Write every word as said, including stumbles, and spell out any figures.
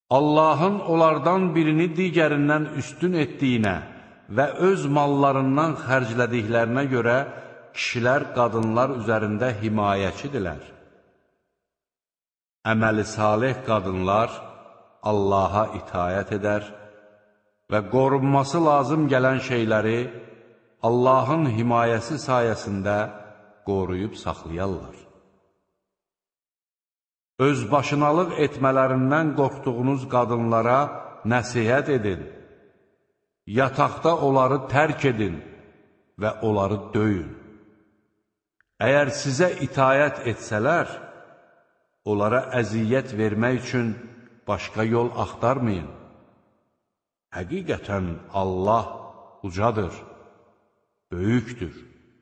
Allahın onlardan birini digərindən üstün etdiyinə və öz mallarından xərclədiklərinə görə kişilər qadınlar üzərində himayəçidirlər. Əməli salih qadınlar Allaha itayət edər və qorunması lazım gələn şeyləri Allahın himayəsi sayəsində qoruyub saxlayarlar. Özbaşınalıq etmələrindən qorxduğunuz qadınlara nəsihət edin, yataqda onları tərk edin və onları döyün. Əgər sizə itayət etsələr, onlara əziyyət vermək üçün başqa yol axtarmayın. Həqiqətən Allah ucadır, böyükdür.